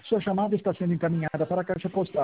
Sua chamada está sendo encaminhada para a caixa postal